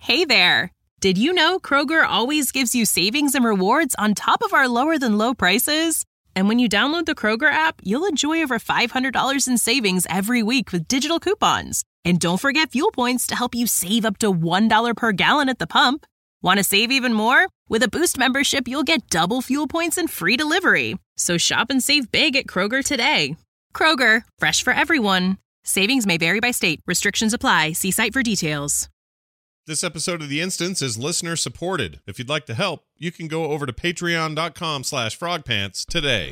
Hey there! Did you know Kroger always gives you savings and rewards on top of our lower-than-low prices? And when you download the Kroger app, you'll enjoy over $500 in savings every week with digital coupons. And don't forget fuel points to help you save up to $1 per gallon at the pump. Want to save even more? With a Boost membership, you'll get double fuel points and free delivery. So shop and save big at Kroger today. Kroger, fresh for everyone. Savings may vary by state. Restrictions apply. See site for details. This episode of The Instance is listener supported. If you'd like to help, you can go over to patreon.com/frogpants today.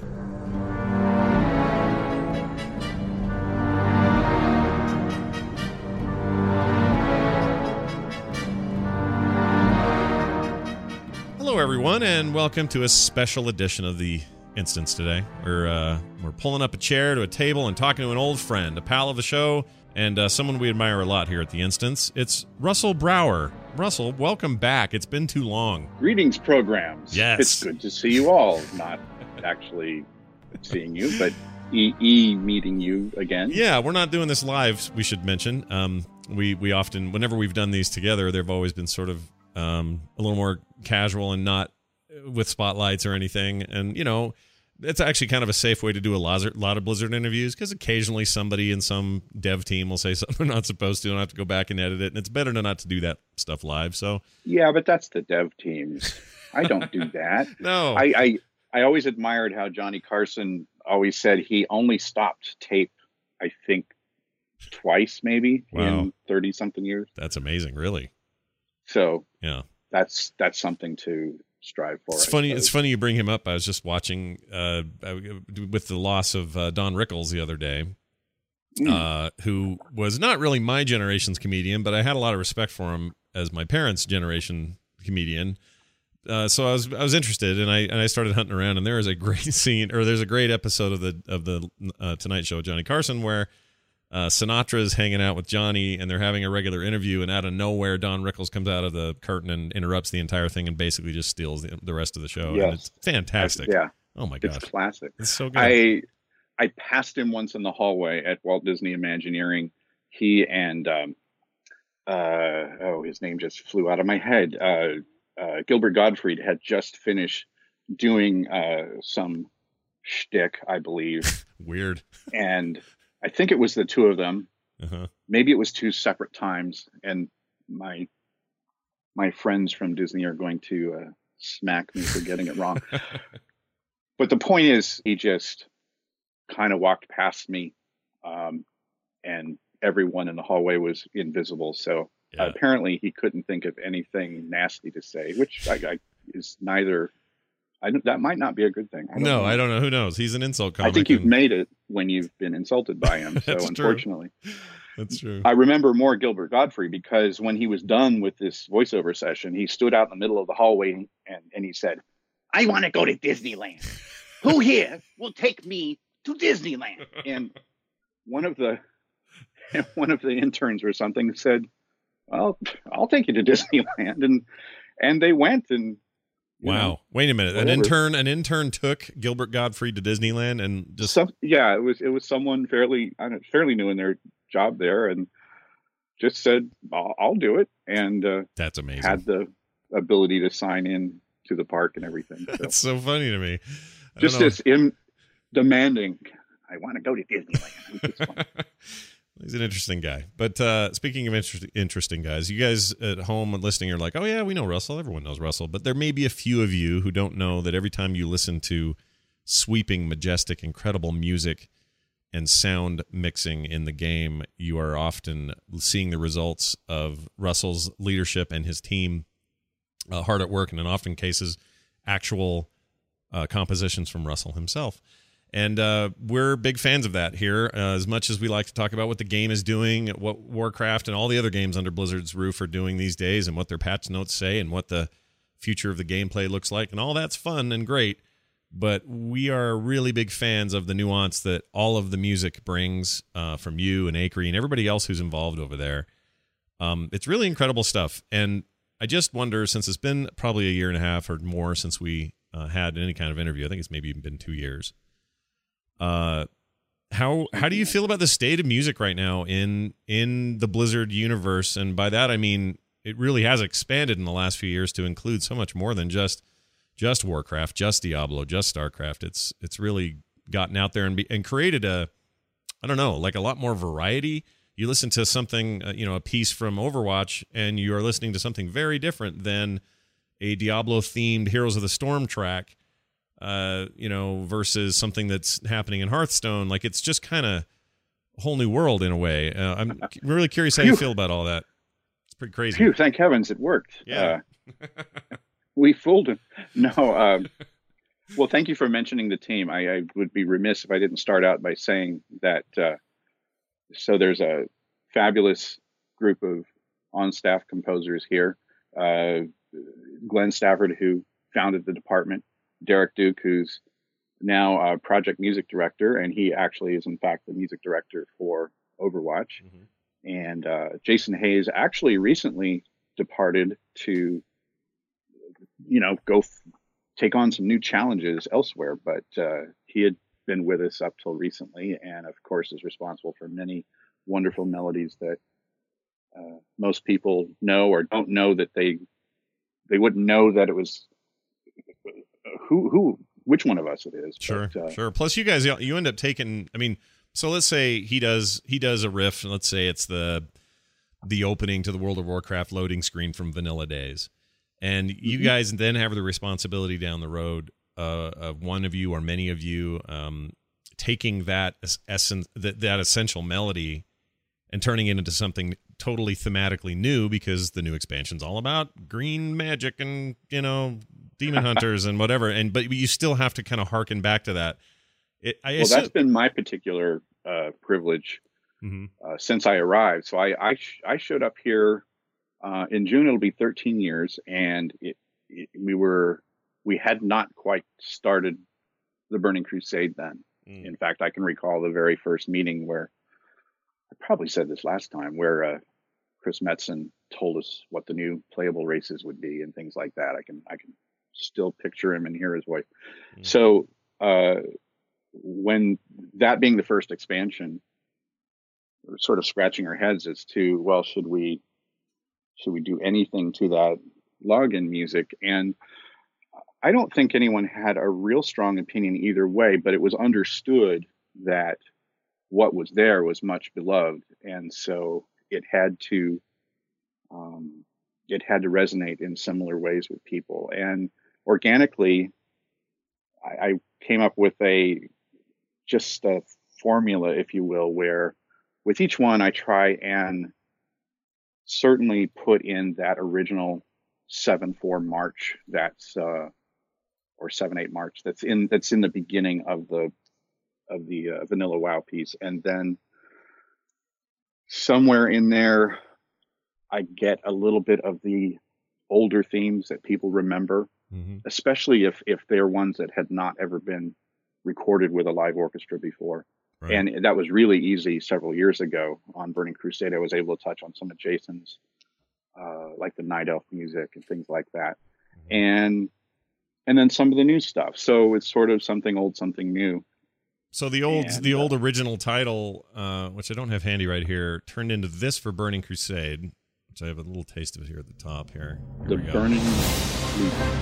Hello, everyone, and welcome to a special edition of The Instance today. We're pulling up a chair to a table and talking to an old friend, a pal of the show, and someone we admire a lot here at The Instance. It's Russell Brower. Russell, welcome back. It's been too long. Greetings, programs. Yes. It's good to see you all. Not actually seeing you, but meeting you again. Yeah, we're not doing this live, we should mention. We often, whenever we've done these together, they've always been sort of a little more casual and not with spotlights or anything. And, you know, it's actually kind of a safe way to do a lot of Blizzard interviews, because occasionally somebody in some dev team will say something they're not supposed to, and I have to go back and edit it, and it's better not to do that stuff live. So yeah, but that's the dev teams. I don't do that. No. I always admired how Johnny Carson always said he only stopped tape, I think, twice maybe in 30-something years. That's amazing, really. So yeah, that's something to strive for. It's funny. It's funny you bring him up. I was just watching with the loss of Don Rickles the other day, who was not really my generation's comedian, but I had a lot of respect for him as my parents' generation comedian. So I was interested, and I started hunting around, and there is a great scene, or there's a great episode of the Tonight Show with Johnny Carson where Sinatra's hanging out with Johnny, and they're having a regular interview, and out of nowhere, Don Rickles comes out of the curtain and interrupts the entire thing and basically just steals the rest of the show. Yes. And it's fantastic. Yeah. Oh my gosh. It's classic. It's so good. I passed him once in the hallway at Walt Disney Imagineering. He and his name just flew out of my head. Gilbert Gottfried had just finished doing some shtick, I believe. Weird. And I think it was the two of them. Uh-huh. Maybe it was two separate times. And my friends from Disney are going to smack me for getting it wrong. But the point is, he just kind of walked past me, and everyone in the hallway was invisible. So apparently he couldn't think of anything nasty to say, which is neither. That might not be a good thing. I don't know. I don't know. Who knows? He's an insult comic. I think you've made it when you've been insulted by him. So unfortunately, that's true. I remember more Gilbert Gottfried, because when he was done with this voiceover session, he stood out in the middle of the hallway and he said, "I want to go to Disneyland. Who here will take me to Disneyland?" And one of the interns or something said, "Well, I'll take you to Disneyland," and they went. And wow. Wait a minute. Whatever. An intern took Gilbert Gottfried to Disneyland and just it was someone fairly new in their job there, and just said, I'll do it. And that's amazing. Had the ability to sign in to the park and everything. That's so funny to me. Just this demanding, I want to go to Disneyland. He's an interesting guy. But speaking of interesting guys, you guys at home listening are like, oh, yeah, we know Russell. Everyone knows Russell. But there may be a few of you who don't know that every time you listen to sweeping, majestic, incredible music and sound mixing in the game, you are often seeing the results of Russell's leadership and his team hard at work, and in often cases, actual compositions from Russell himself. And we're big fans of that here. As much as we like to talk about what the game is doing, what Warcraft and all the other games under Blizzard's roof are doing these days, and what their patch notes say, and what the future of the gameplay looks like, and all that's fun and great. But we are really big fans of the nuance that all of the music brings from you and Acri and everybody else who's involved over there. It's really incredible stuff. And I just wonder, since it's been probably a year and a half or more since we had any kind of interview, I think it's maybe even been 2 years. How do you feel about the state of music right now in the Blizzard universe? And by that I mean it really has expanded in the last few years to include so much more than just Warcraft, just Diablo, just StarCraft. It's really gotten out there and created a lot more variety. You listen to something, a piece from Overwatch, and you are listening to something very different than a Diablo-themed Heroes of the Storm track, versus something that's happening in Hearthstone. Like, it's just kind of a whole new world in a way. I'm really curious how you feel about all that. It's pretty crazy. Phew, thank heavens it worked. Yeah. We fooled him. No. Well, thank you for mentioning the team. I would be remiss if I didn't start out by saying that. So there's a fabulous group of on-staff composers here. Glenn Stafford, who founded the department, Derek Duke, who's now a project music director, and he actually is in fact the music director for Overwatch. Mm-hmm. And Jason Hayes actually recently departed to, go take on some new challenges elsewhere, but he had been with us up till recently, and of course is responsible for many wonderful melodies that most people know or don't know, that they wouldn't know that it was which one of us it is. Sure. Plus, you guys, you end up taking. I mean, so let's say he does a riff, and let's say it's the opening to the World of Warcraft loading screen from Vanilla Days, and you mm-hmm. guys then have the responsibility down the road of one of you or many of you taking that that essential melody and turning it into something totally thematically new, because the new expansion's all about green magic and demon hunters and whatever, but you still have to kind of harken back to that. That's been my particular privilege mm-hmm. Since I arrived. So I showed up here in June. It'll be 13 years, and we had not quite started the Burning Crusade then. Mm. In fact, I can recall the very first meeting where, I probably said this last time, where Chris Metzen told us what the new playable races would be and things like that. I can still picture him and hear his voice. Mm. So when that being the first expansion, we're sort of scratching our heads as to, well, should we do anything to that login music? And I don't think anyone had a real strong opinion either way, but it was understood that what was there was much beloved, and so it had to resonate in similar ways with people. And organically, I came up with just a formula, if you will, where with each one I try and certainly put in that original 7/4 march or 7/8 march that's in the beginning of the vanilla WoW piece, and then somewhere in there I get a little bit of the older themes that people remember, mm-hmm. especially if they're ones that had not ever been recorded with a live orchestra before. Right. And that was really easy several years ago on Burning Crusade. I was able to touch on some of Jason's like the Night Elf music and things like that. Mm-hmm. And then some of the new stuff. So it's sort of something old, something new. So the old original title, which I don't have handy right here, turned into this for Burning Crusade, which I have a little taste of it here at the top here. The Burning Legion.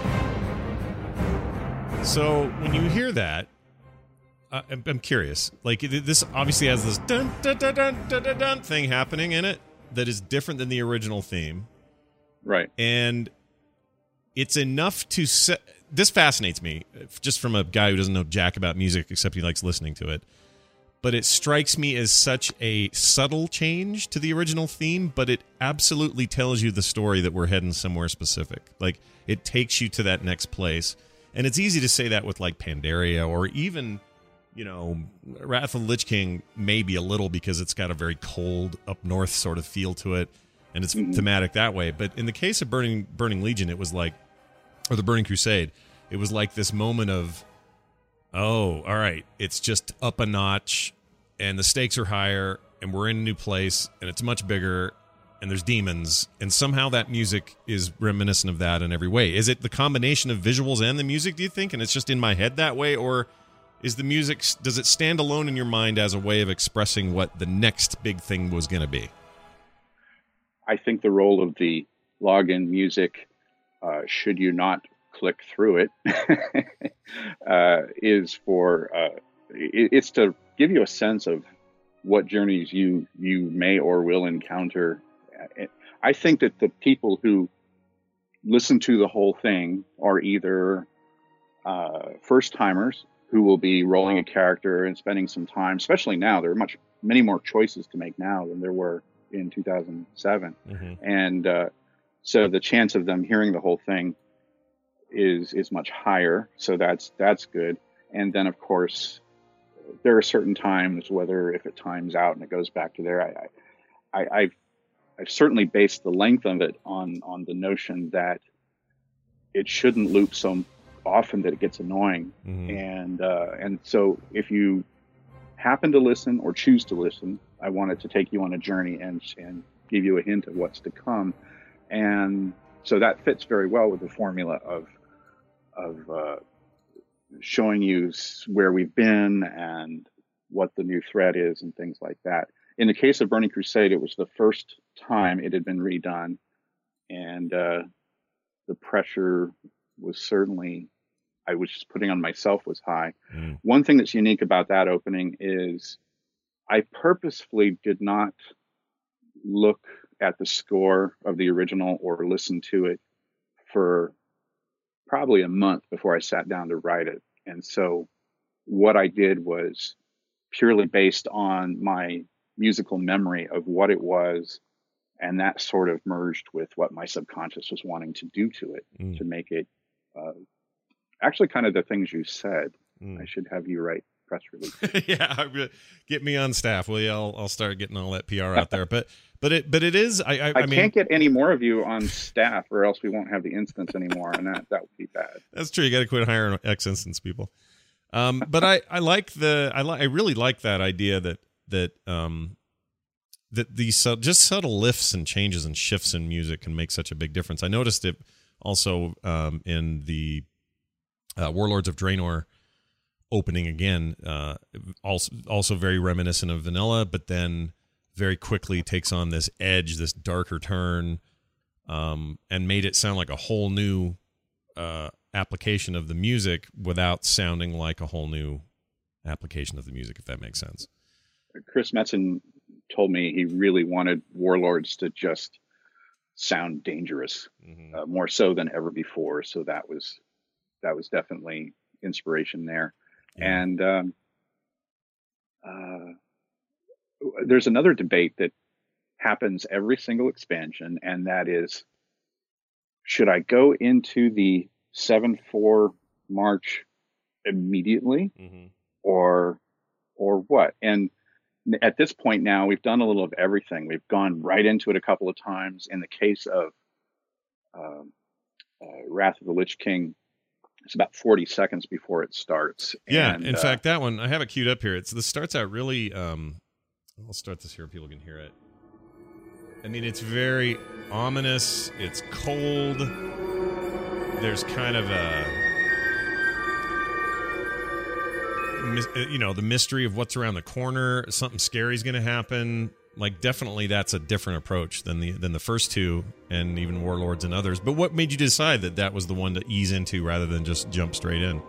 So when you hear that, I'm curious. Like, this obviously has this dun dun dun dun dun dun dun thing happening in it that is different than the original theme, right? And it's enough to set. This fascinates me, just from a guy who doesn't know jack about music except he likes listening to it. But it strikes me as such a subtle change to the original theme, but it absolutely tells you the story that we're heading somewhere specific. Like, it takes you to that next place. And it's easy to say that with, like, Pandaria or even, Wrath of the Lich King, maybe a little, because it's got a very cold, up north sort of feel to it, and it's mm-hmm. thematic that way. But in the case of Burning Legion, it was like, or the Burning Crusade, it was like this moment of, oh, all right, it's just up a notch, and the stakes are higher, and we're in a new place, and it's much bigger, and there's demons, and somehow that music is reminiscent of that in every way. Is it the combination of visuals and the music, do you think, and it's just in my head that way, or is the music, does it stand alone in your mind as a way of expressing what the next big thing was going to be? I think the role of the login music, should you not click through it, is for it's to give you a sense of what journeys you may or will encounter. I think that the people who listen to the whole thing are either first timers who will be rolling a character and spending some time, especially now. There are many more choices to make now than there were in 2007. Mm-hmm. And so the chance of them hearing the whole thing is much higher. So that's good. And then, of course, there are certain times, whether if it times out and it goes back to there, I've certainly based the length of it on the notion that it shouldn't loop so often that it gets annoying. Mm-hmm. And so if you happen to listen or choose to listen, I wanted to take you on a journey and give you a hint of what's to come. And so that fits very well with the formula of showing you where we've been and what the new threat is and things like that. In the case of Burning Crusade, it was the first time it had been redone, and the pressure was certainly, I was just putting on myself, was high. Mm. One thing that's unique about that opening is I purposefully did not look at the score of the original or listen to it for probably a month before I sat down to write it. And so what I did was purely based on my musical memory of what it was, and that sort of merged with what my subconscious was wanting to do to it, to make it actually kind of the things you said. I should have you write press release. Yeah, get me on staff, will you? I'll start getting all that PR out there. But it is. I mean, can't get any more of you on staff, or else we won't have the instance anymore, and that would be bad. That's true. You got to quit hiring X instance people. But I really like that idea that these just subtle lifts and changes and shifts in music can make such a big difference. I noticed it also in the Warlords of Draenor opening again, also very reminiscent of Vanilla, but then very quickly takes on this edge, this darker turn, and made it sound like a whole new application of the music without sounding like a whole new application of the music, if that makes sense. Chris Metzen told me he really wanted Warlords to just sound dangerous, more so than ever before. So that was definitely inspiration there. Yeah. And there's another debate that happens every single expansion, and that is, should I go into the 7-4 march immediately, or what? And at this point now, we've done a little of everything. We've gone right into it a couple of times. In the case of Wrath of the Lich King, it's about 40 seconds before it starts. Yeah, and, in fact, that one, I have it queued up here. This starts out really, I'll start this here, people can hear it. I mean, it's very ominous, it's cold, there's kind of the mystery of what's around the corner, something scary is going to happen. Like, definitely that's a different approach than the first two, and even Warlords and others. But what made you decide that was the one to ease into rather than just jump straight in?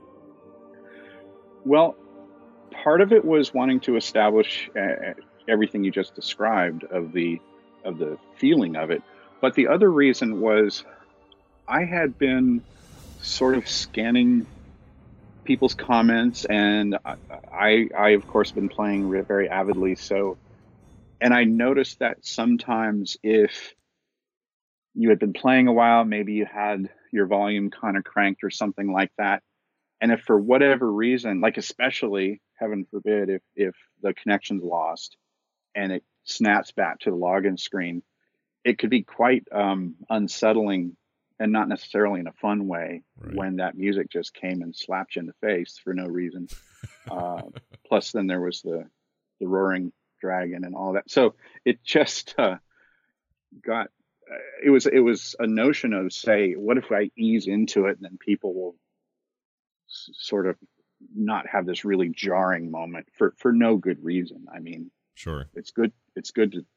Well, part of it was wanting to establish everything you just described of the feeling of it. But the other reason was I had been sort of scanning people's comments, and I of course been playing very avidly, so. And I noticed that sometimes if you had been playing a while, maybe you had your volume kind of cranked or something like that. And if for whatever reason, like especially, heaven forbid, if the connection's lost and it snaps back to the login screen, it could be quite unsettling, and not necessarily in a fun way, when that music just came and slapped you in the face for no reason. Plus then there was the roaring dragon and all that. So it just got it was a notion of, say, what if I ease into it and then people will sort of not have this really jarring moment for no good reason. I mean, sure, it's good to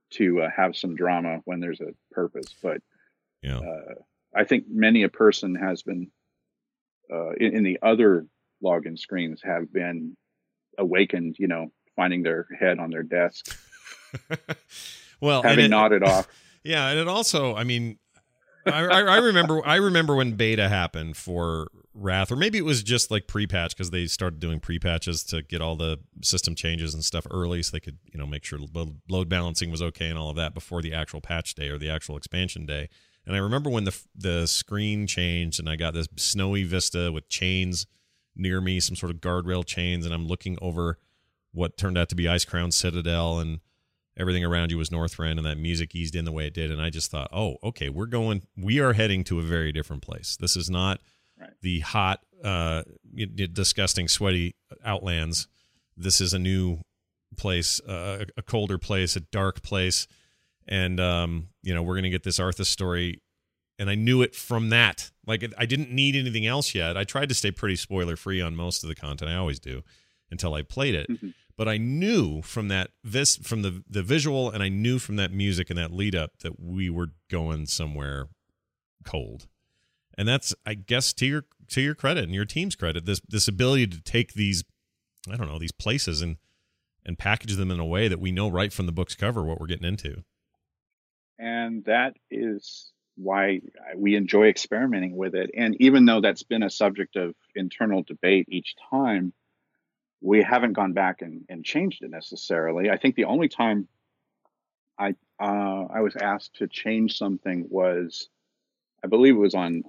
to have some drama when there's a purpose. But Yeah. I think many a person has been in the other login screens have been awakened, finding their head on their desk, Well, having nodded off. Yeah, and it also, I mean, I remember when beta happened for Wrath, or maybe it was just like pre-patch, because they started doing pre-patches to get all the system changes and stuff early, so they could make sure load balancing was okay and all of that before the actual patch day or the actual expansion day. And I remember when the screen changed and I got this snowy vista with chains near me, some sort of guardrail chains, and I'm looking over what turned out to be Icecrown Citadel, and everything around you was Northrend, and that music eased in the way it did. And I just thought, oh, okay, we are heading to a very different place. This is not the hot, disgusting, sweaty Outlands. This is a new place, a colder place, a dark place. And, we're going to get this Arthas story. And I knew it from that. Like, I didn't need anything else yet. I tried to stay pretty spoiler free on most of the content. I always do until I played it. Mm-hmm. But I knew from that from the visual, and I knew from that music and that lead up that we were going somewhere cold. And that's, I guess, to your credit and your team's credit, this ability to take these, I don't know, these places and package them in a way that we know right from the book's cover what we're getting into. And that is why we enjoy experimenting with it. And even though that's been a subject of internal debate each time, we haven't gone back and changed it necessarily. I think the only time I was asked to change something was, I believe it was on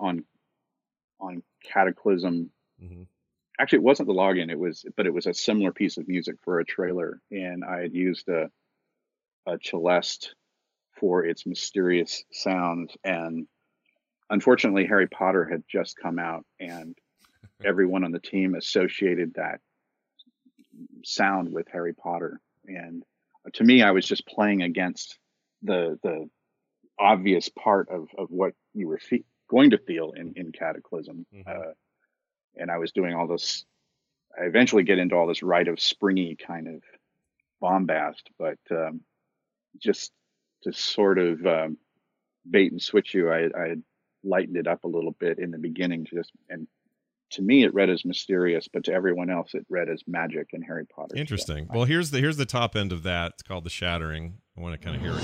Cataclysm. Mm-hmm. Actually, it wasn't the login. But it was a similar piece of music for a trailer, and I had used a Celeste for its mysterious sound. And unfortunately, Harry Potter had just come out, and everyone on the team associated that sound with Harry Potter. And to me, I was just playing against the obvious part of what you were going to feel in Cataclysm. Mm-hmm. And I was doing all this. I eventually get into all this Rite of Springy kind of bombast, but just to sort of bait and switch you, I had lightened it up a little bit in the beginning, and to me it read as mysterious, but to everyone else it read as magic and Harry Potter. Interesting. So, well, here's the top end of that. It's called The Shattering. I want to kind of hear it.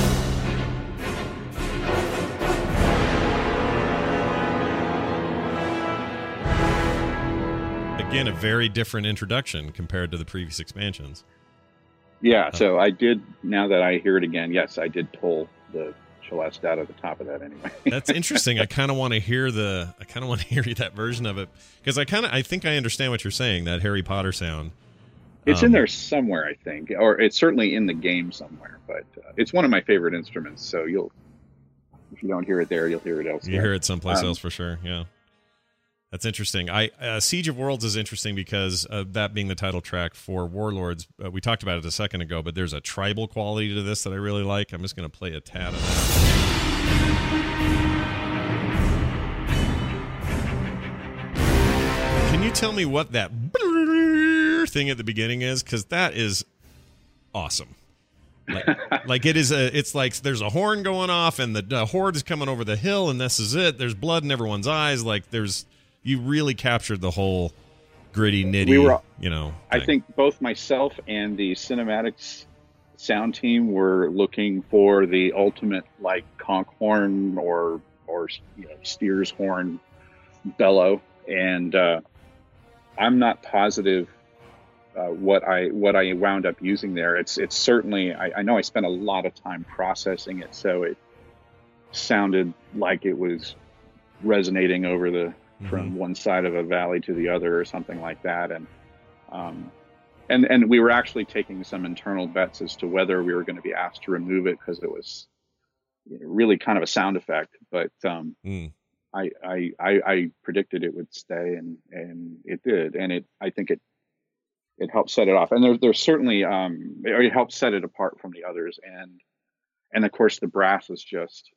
Again, a very different introduction compared to the previous expansions. Yeah, so I did, now that I hear it again, yes, I did pull the Celeste out of the top of that anyway. That's interesting. I kind of want to hear that version of it, because I think I understand what you're saying, that Harry Potter sound. It's in there somewhere, I think, or it's certainly in the game somewhere, but it's one of my favorite instruments, so if you don't hear it there, you'll hear it elsewhere. You hear it someplace else for sure, yeah. That's interesting. Siege of Worlds is interesting because that being the title track for Warlords, we talked about it a second ago, but there's a tribal quality to this that I really like. I'm just going to play a tad of that. Can you tell me what that thing at the beginning is? Because that is awesome. Like it is it's like there's a horn going off and the horde is coming over the hill and this is it. There's blood in everyone's eyes. Like you really captured the whole gritty, nitty, thing. I think both myself and the cinematics sound team were looking for the ultimate, like, conch horn or steer's horn bellow. And I'm not positive what I wound up using there. It's certainly, I know I spent a lot of time processing it, so it sounded like it was resonating over the from one side of a valley to the other or something like that. And we were actually taking some internal bets as to whether we were going to be asked to remove it because it was really kind of a sound effect. But I predicted it would stay, and it did. And I think it helped set it off. And there's certainly it helped set it apart from the others. And of course the brass is just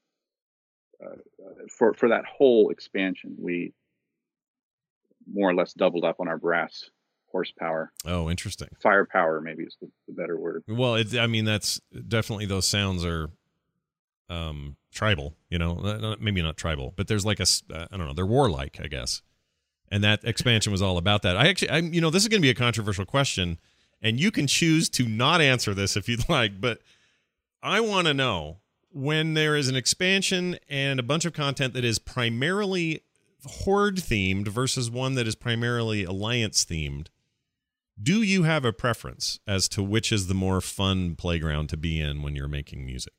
for that whole expansion, we more or less doubled up on our brass horsepower. Oh, interesting. Firepower maybe is the better word. Well, I mean, that's definitely, those sounds are tribal, maybe not tribal, but there's like I don't know, they're warlike, I guess. And that expansion was all about that. This is going to be a controversial question, and you can choose to not answer this if you'd like, but I want to know, when there is an expansion and a bunch of content that is primarily Horde themed versus one that is primarily Alliance themed, do you have a preference as to which is the more fun playground to be in when you're making music?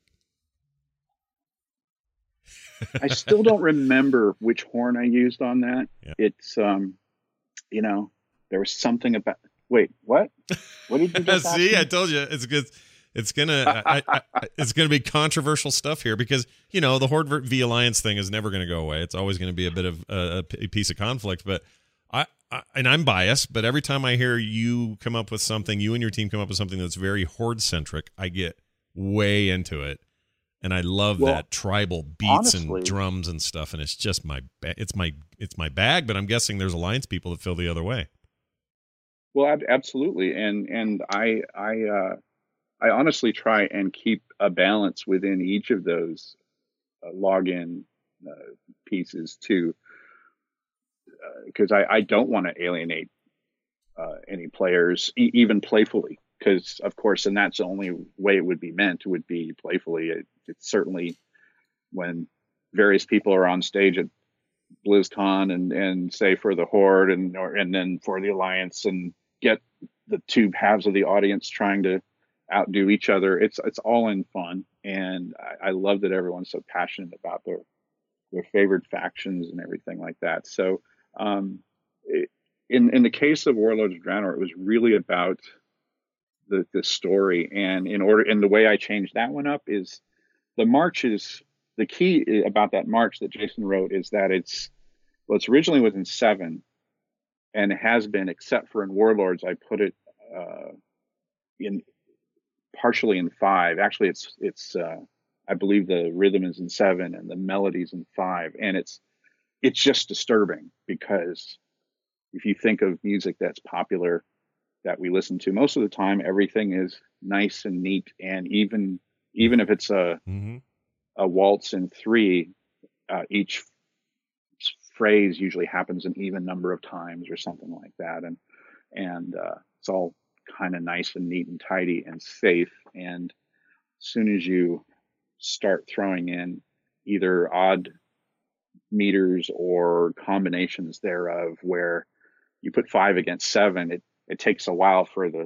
I still don't remember which horn I used on that. Yeah. It's, there was something about. Wait, what? What did you just See, ask me? I told you it's good. It's gonna be controversial stuff here because the Horde v Alliance thing is never going to go away. It's always going to be a bit of a piece of conflict. But and I'm biased, but every time I hear you come up with something, you and your team come up with something that's very Horde centric, I get way into it. And I love that tribal beats and drums and stuff, and it's just it's my bag. But I'm guessing there's Alliance people that feel the other way. Well, absolutely, and I honestly try and keep a balance within each of those login pieces too, because I don't want to alienate any players, even playfully. Because, of course, and that's the only way it would be meant, would be playfully. It's certainly when various people are on stage at BlizzCon and say for the Horde and then for the Alliance and get the two halves of the audience trying to outdo each other. It's all in fun. And I love that everyone's so passionate about their favorite factions and everything like that. So in the case of Warlords of Draenor, it was really about the story, and the way I changed that one up is the march is the key about that march that Jason wrote is that it's originally within 7 and it has been, except for in Warlords I put it in partially in 5. Actually it's I believe the rhythm is in 7 and the melody's in 5, and it's just disturbing because if you think of music that's popular that we listen to, most of the time everything is nice and neat, and even if it's a waltz in 3, each phrase usually happens an even number of times or something like that, and it's all kind of nice and neat and tidy and safe. And as soon as you start throwing in either odd meters or combinations thereof where you put 5 against 7, it takes a while for the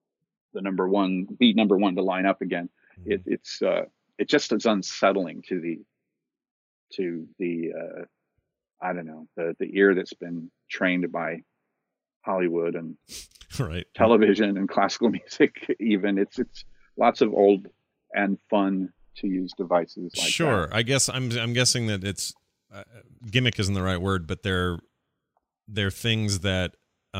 beat number one to line up again. It just is unsettling to the I don't know, the ear that's been trained by Hollywood and television and classical music. Even it's lots of old and fun to use devices like sure that. I guess I'm guessing that it's gimmick isn't the right word, but they're things that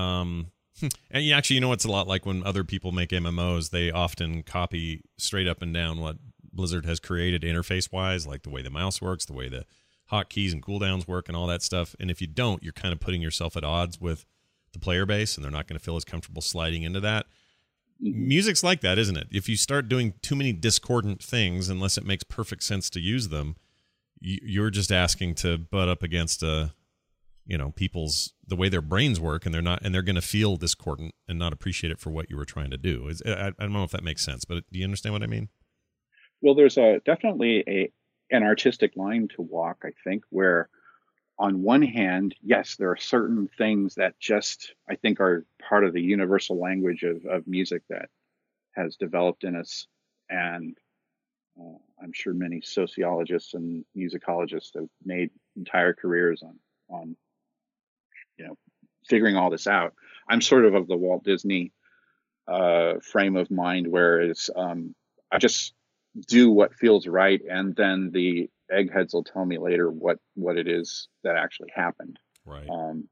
and actually, it's a lot like when other people make MMOs, they often copy straight up and down what Blizzard has created interface wise, like the way the mouse works, the way the hotkeys and cooldowns work and all that stuff. And if you don't, you're kind of putting yourself at odds with the player base, and they're not going to feel as comfortable sliding into that. Music's like that, isn't it? If you start doing too many discordant things, unless it makes perfect sense to use them, you're just asking to butt up against people's the way their brains work, and they're going to feel discordant and not appreciate it for what you were trying to do. I don't know if that makes sense, but do you understand what I mean? Well, there's definitely an artistic line to walk, I think, where on one hand, yes, there are certain things that just, I think, are part of the universal language of music that has developed in us. And I'm sure many sociologists and musicologists have made entire careers on figuring all this out. I'm sort of the Walt Disney frame of mind, whereas I just do what feels right, and then the eggheads will tell me later what it is that actually happened. Right.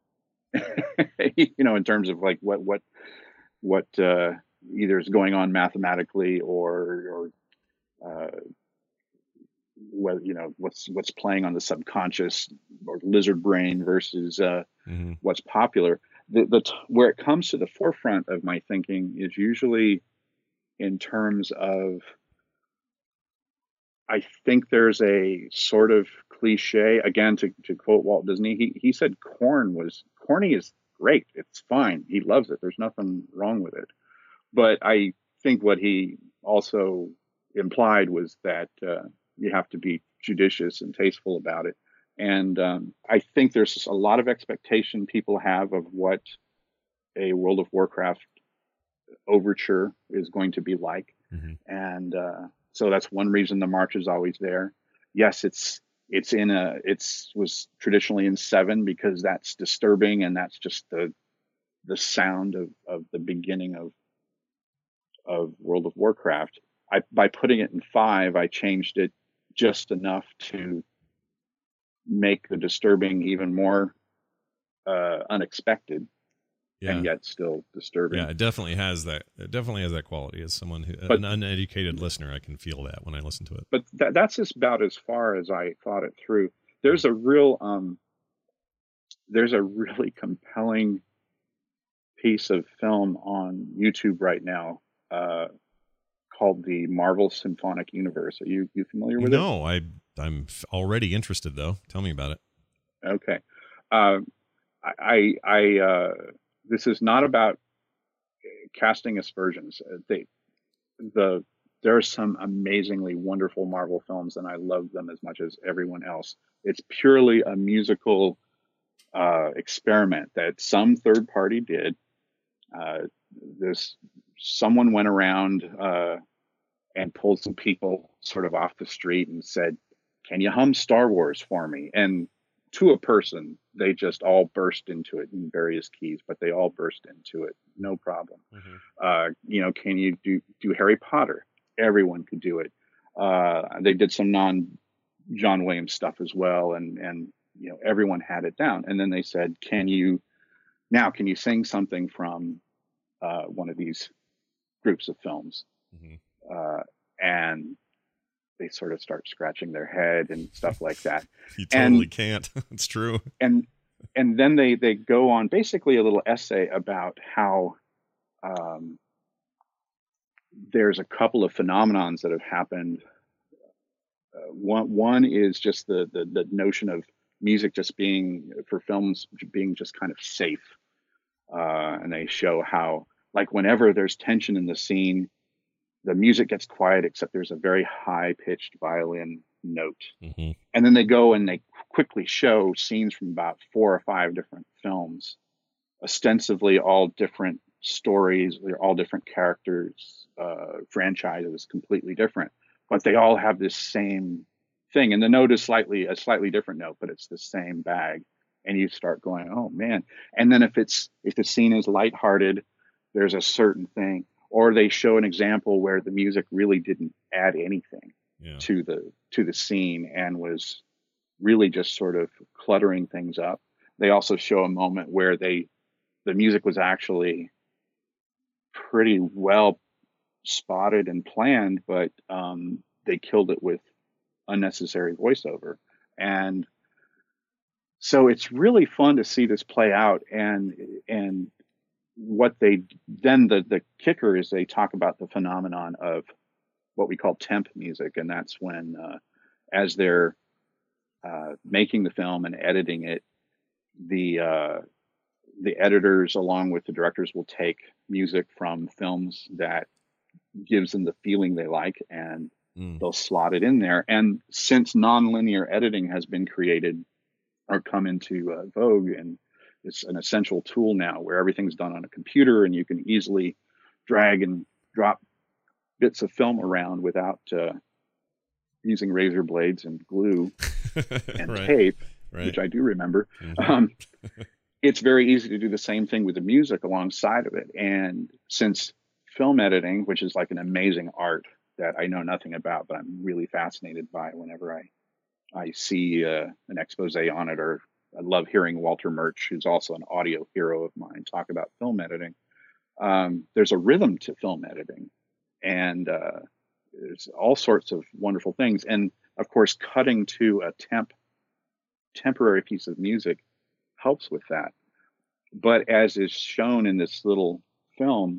In terms of like what either is going on mathematically or what's playing on the subconscious or lizard brain versus what's popular. where it comes to the forefront of my thinking is usually in terms of, I think there's a sort of cliche, again, to quote Walt Disney, he said corny is great. It's fine. He loves it. There's nothing wrong with it. But I think what he also implied was that you have to be judicious and tasteful about it. And I think there's just a lot of expectation people have of what a World of Warcraft overture is going to be like. Mm-hmm. And so that's one reason the march is always there. Yes, it was traditionally in 7 because that's disturbing, and that's just the sound of the beginning of World of Warcraft. By putting it in 5, I changed it just enough to make the disturbing even more unexpected. Yeah. And yet still disturbing. Yeah, it definitely has that. It definitely has that quality. As someone an uneducated listener, I can feel that when I listen to it. But that's just about as far as I thought it through. There's a really compelling piece of film on YouTube right now called the Marvel Symphonic Universe. Are you familiar with it? No, I'm already interested though. Tell me about it. Okay. This is not about casting aspersions. There are some amazingly wonderful Marvel films, and I love them as much as everyone else. It's purely a musical experiment that some third party did. Someone went around and pulled some people sort of off the street and said, "Can you hum Star Wars for me?" And to a person, they just all burst into it in various keys, but they all burst into it, no problem. Mm-hmm. Can you do Harry Potter? Everyone could do it. They did some non-John Williams stuff as well, and everyone had it down. And then they said, can you sing something from one of these groups of films? Mm-hmm. And they sort of start scratching their head and stuff like that. You totally can't. It's true. And then they go on basically a little essay about how there's a couple of phenomenons that have happened. One is just the notion of music just being, for films, being just kind of safe. And they show how, like, whenever there's tension in the scene, the music gets quiet, except there's a very high-pitched violin note. Mm-hmm. And then they go and they quickly show scenes from about 4 or 5 different films, ostensibly all different stories, they're all different characters, franchises completely different, but they all have this same thing. And the note is a slightly different note, but it's the same bag. And you start going, oh man. And then if the scene is lighthearted, there's a certain thing. Or they show an example where the music really didn't add anything to the scene and was really just sort of cluttering things up. They also show a moment where the music was actually pretty well spotted and planned, but they killed it with unnecessary voiceover. And so it's really fun to see this play out. And what the kicker is, they talk about the phenomenon of what we call temp music. And that's when, as they're making the film and editing it, the editors, along with the directors, will take music from films that gives them the feeling they like, and they'll slot it in there. And since nonlinear editing has been created or come into vogue, and it's an essential tool now where everything's done on a computer and you can easily drag and drop bits of film around without using razor blades and glue and right. tape, right. which I do remember. Mm-hmm. It's very easy to do the same thing with the music alongside of it. And since film editing, which is like an amazing art that I know nothing about, but I'm really fascinated by whenever I see an expose on it, or I love hearing Walter Murch, who's also an audio hero of mine, talk about film editing. There's a rhythm to film editing, and there's all sorts of wonderful things. And of course, cutting to a temporary piece of music helps with that. But as is shown in this little film,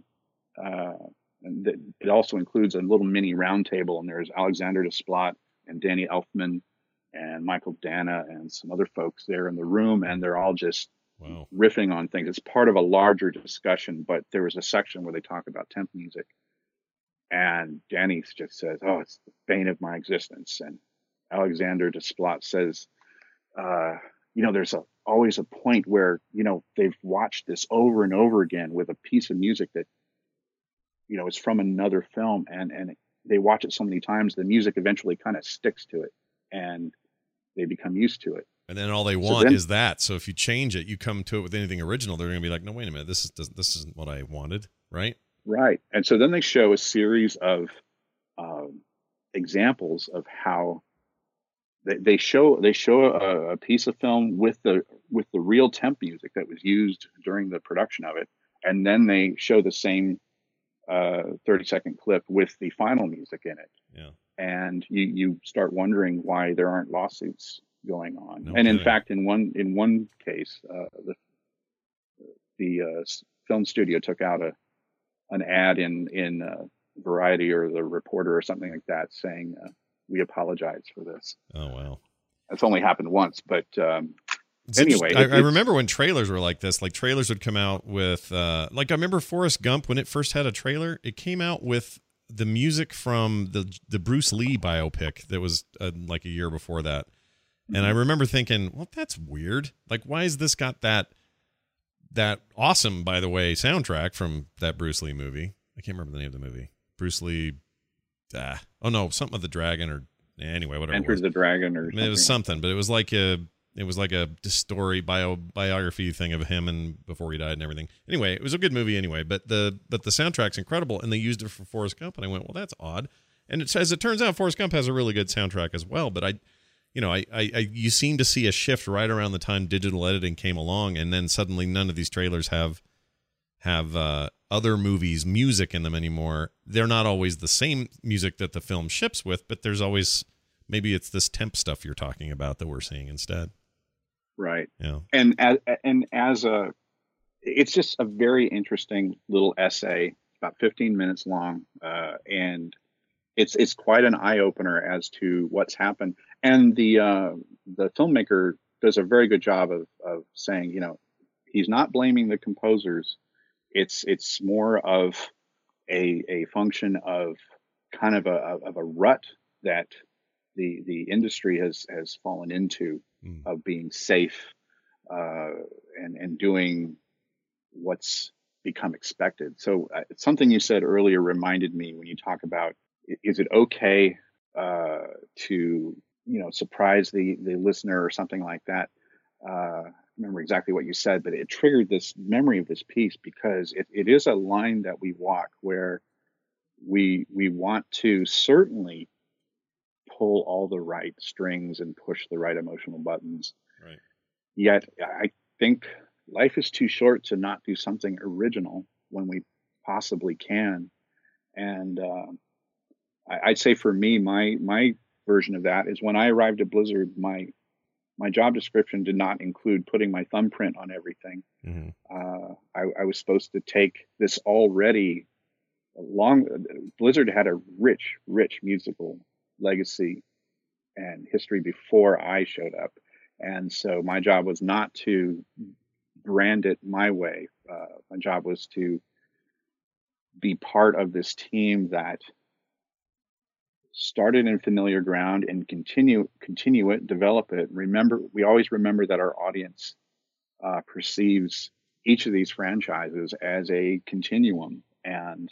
it also includes a little mini round table, and there's Alexander Desplat and Danny Elfman and Michael Dana and some other folks there in the room, and they're all just riffing on things. It's part of a larger discussion, but there was a section where they talk about temp music, and Danny just says, "Oh, it's the bane of my existence," and Alexander Desplat says, there's always a point where, they've watched this over and over again with a piece of music that, is from another film, and they watch it so many times, the music eventually kind of sticks to it and they become used to it. And then all they want is that. So if you change it, you come to it with anything original, they're going to be like, no, wait a minute, this isn't what I wanted. Right. Right. And so then they show a series of examples of how they show a piece of film with the real temp music that was used during the production of it, and then they show the same 30-second clip with the final music in it. Yeah. And you start wondering why there aren't lawsuits going on. No and kidding. In fact, in one case, the film studio took out an ad in Variety or the Reporter or something like that saying, "We apologize for this." Oh, wow. That's only happened once, but anyway. I remember when trailers were like this. Like, trailers would come out with, I remember Forrest Gump, when it first had a trailer, it came out with the music from the Bruce Lee biopic that was like a year before that. Mm-hmm. And I remember thinking, well, that's weird. Like, why has this got that awesome, by the way, soundtrack from that Bruce Lee movie? I can't remember the name of the movie. Bruce Lee, something of the dragon, or anyway, whatever. Enter the Dragon, or something. It was something, but it was like a story biography thing of him and before he died and everything. Anyway, it was a good movie anyway, but the soundtrack's incredible, and they used it for Forrest Gump, and I went, well, that's odd. And as it turns out, Forrest Gump has a really good soundtrack as well, but you seem to see a shift right around the time digital editing came along, and then suddenly none of these trailers have other movies' music in them anymore. They're not always the same music that the film ships with, but there's always, maybe it's this temp stuff you're talking about that we're seeing instead. Right. Yeah. And it's just a very interesting little essay, about 15 minutes long, and it's quite an eye opener as to what's happened. And the filmmaker does a very good job of saying, he's not blaming the composers. It's more of a function of kind of a rut that the industry has fallen into, of being safe and doing what's become expected. So something you said earlier reminded me when you talk about, is it okay to surprise the listener or something like that? I remember exactly what you said, but it triggered this memory of this piece, because it is a line that we walk where we want to certainly pull all the right strings and push the right emotional buttons. Right. Yet I think life is too short to not do something original when we possibly can. And I'd say for me, my version of that is when I arrived at Blizzard, my job description did not include putting my thumbprint on everything. Mm-hmm. I was supposed to take this already Blizzard had a rich musical legacy and history before I showed up. And so my job was not to brand it my way. My job was to be part of this team that started in familiar ground and continue it, develop it. We always remember that our audience perceives each of these franchises as a continuum. And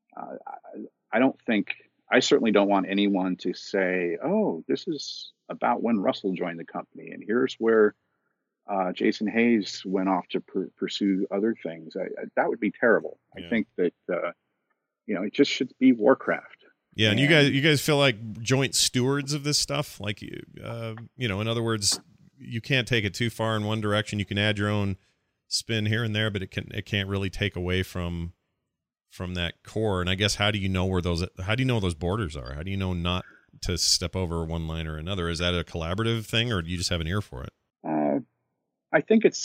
I certainly don't want anyone to say, oh, this is about when Russell joined the company, and here's where Jason Hayes went off to pursue other things. That would be terrible. Yeah. I think that it just should be Warcraft. Yeah, and you guys feel like joint stewards of this stuff, like in other words, you can't take it too far in one direction. You can add your own spin here and there, but it can't really take away from that core. And I guess how do you know those borders are? How do you know not to step over one line or another? Is that a collaborative thing, or do you just have an ear for it? I think it's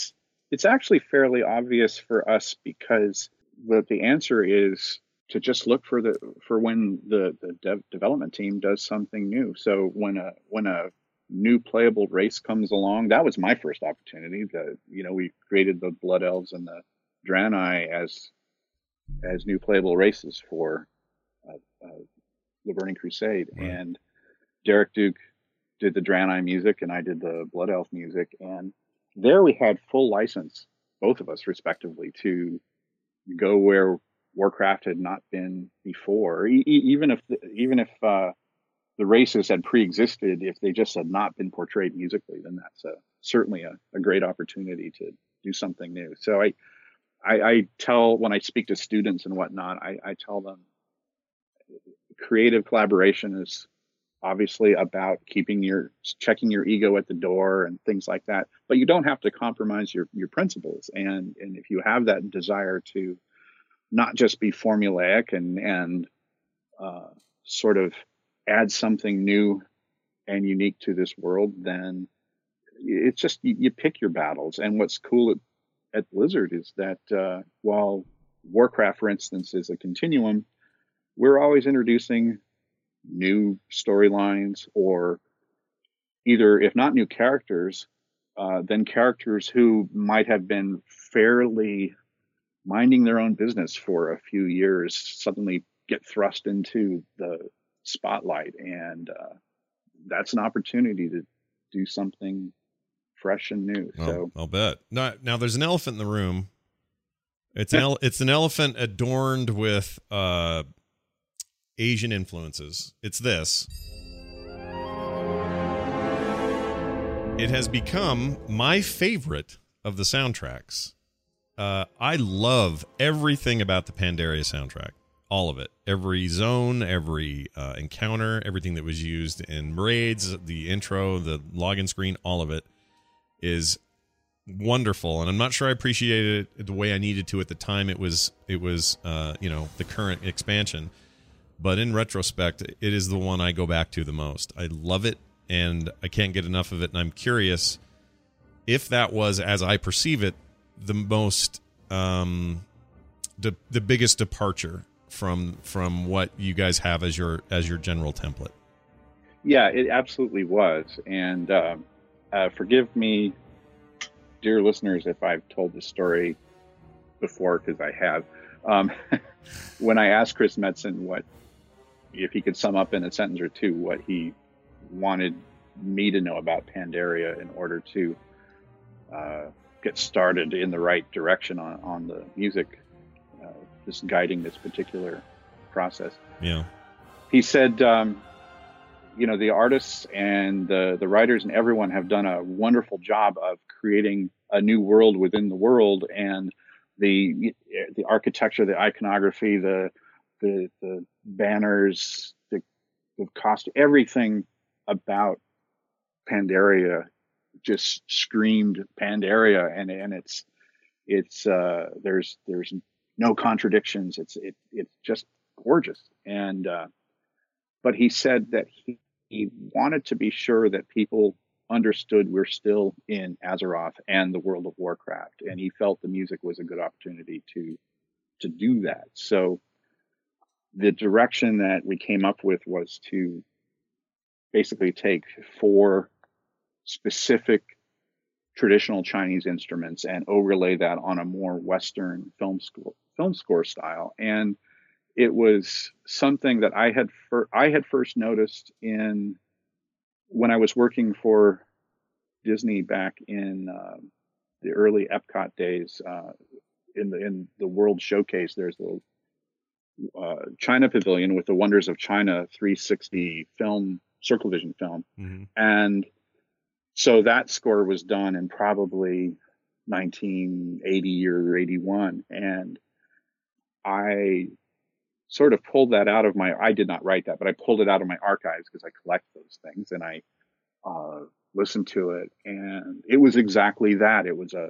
it's actually fairly obvious for us, because the answer is to just look for when the development team does something new. So when a new playable race comes along, that was my first opportunity. We created the Blood Elves and the Draenei as new playable races for the Burning Crusade. Right. And Derek Duke did the Draenei music and I did the Blood Elf music. And there we had full license, both of us respectively, to go where Warcraft had not been before. Even if the races had pre-existed, if they just had not been portrayed musically, then that's certainly a great opportunity to do something new. So I tell, when I speak to students and whatnot, I tell them creative collaboration is obviously about checking your ego at the door and things like that, but you don't have to compromise your principles. And if you have that desire to not just be formulaic and sort of add something new and unique to this world, then it's just you pick your battles. And what's cool at Blizzard is that while Warcraft, for instance, is a continuum, we're always introducing new storylines, or either, if not new characters, then characters who might have been fairly minding their own business for a few years suddenly get thrust into the spotlight. And that's an opportunity to do something fresh and new. So I'll bet. Now there's an elephant in the room. It's an elephant adorned with Asian influences. It's this. It has become my favorite of the soundtracks. I love everything about the Pandaria soundtrack. All of it. Every zone, every encounter, everything that was used in raids, the intro, the login screen, all of it is wonderful. And I'm not sure I appreciated it the way I needed to at the time. It was the current expansion. But in retrospect, it is the one I go back to the most. I love it, and I can't get enough of it. And I'm curious if that was, as I perceive it, the most, the biggest departure from what you guys have as your general template. Yeah, it absolutely was. And forgive me, dear listeners, if I've told this story before, because I have. When I asked Chris Metzen if he could sum up in a sentence or two what he wanted me to know about Pandaria in order to get started in the right direction on the music, just guiding this particular process. Yeah. He said, the artists and the writers and everyone have done a wonderful job of creating a new world within the world, and the architecture, the iconography, the banners, the cost, everything about Pandaria just screamed Pandaria, and it's there's no contradictions. It's just gorgeous. And but he said that he wanted to be sure that people understood we're still in Azeroth and the world of Warcraft, and he felt the music was a good opportunity to do that. So the direction that we came up with was to basically take 4 specific traditional Chinese instruments and overlay that on a more Western film score style. And it was something that I had first noticed when I was working for Disney back in the early Epcot days. In the World Showcase, there's the China Pavilion with the Wonders of China 360 film, Circle Vision film. Mm-hmm. And so that score was done in probably 1980 or 81. And I sort of pulled that out of I did not write that, but I pulled it out of my archives because I collect those things, and I listened to it, and it was exactly that. It was a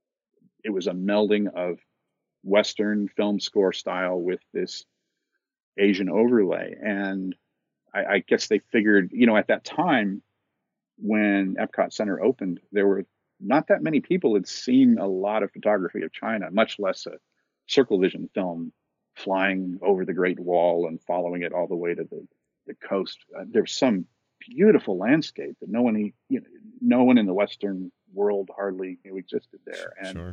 melding of Western film score style with this Asian overlay. And I guess they figured, at that time when Epcot Center opened, there were not that many people had seen a lot of photography of China, much less a circle vision film flying over the Great Wall and following it all the way to the coast. There's some beautiful landscape that no one in the Western world hardly knew existed there. And Sure.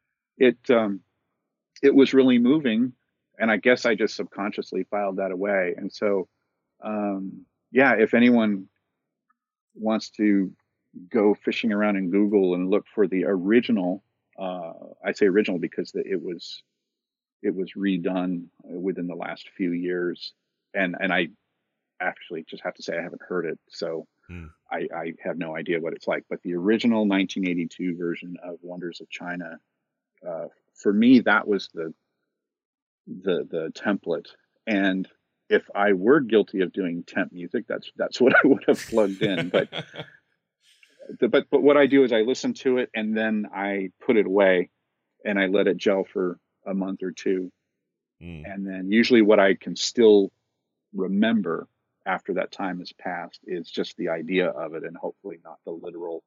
It was really moving. And I guess I just subconsciously filed that away. And so, if anyone wants to go fishing around in Google and look for the original, I say original because it was redone within the last few years. And I actually just have to say I haven't heard it. So I have no idea what it's like. But the original 1982 version of Wonders of China, for me, that was the template. And if I were guilty of doing temp music, that's what I would have plugged in. But what I do is I listen to it and then I put it away and I let it gel for a month or two. And then usually what I can still remember after that time has passed is just the idea of it, and hopefully not the literal